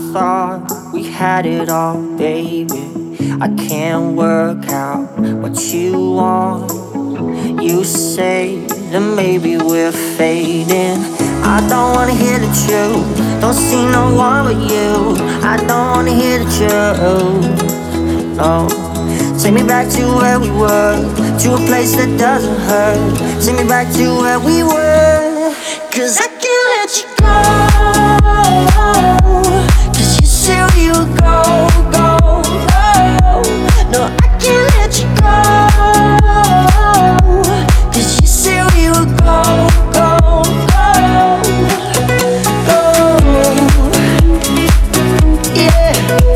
thought we had it all, baby. I can't work out what you want. You say that maybe we're fading. I don't wanna hear the truth. Don't see no one but you. I don't wanna hear the truth. No. Take me back to where we were, to a place that doesn't hurt. Take me back to where we were. 'Cause I can't let you go. 'Cause you said we would go, go, go. No, I can't let you go. 'Cause you said we would go, go, go, go. Yeah.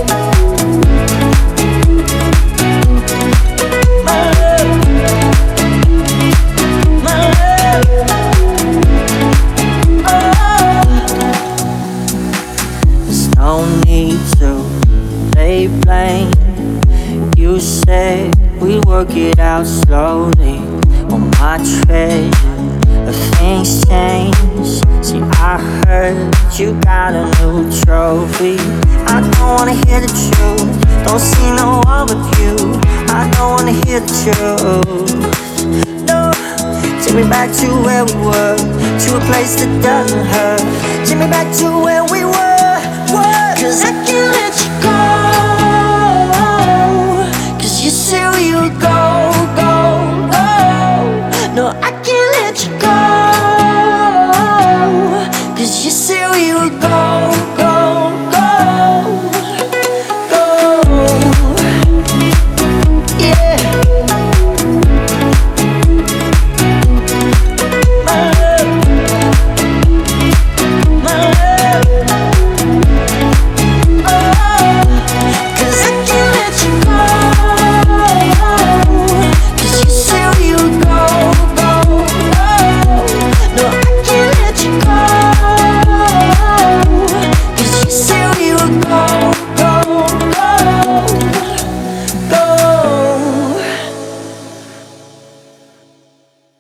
My love, my love. There's no need to lay blame. You said we work it out slowly. On my treasure, but things change. See, I heard you got a new trophy. I don't wanna hear the truth. Don't see no one but you. I don't wanna hear the truth. No, take me back to where we were, to a place that doesn't hurt. Take me back to where we were.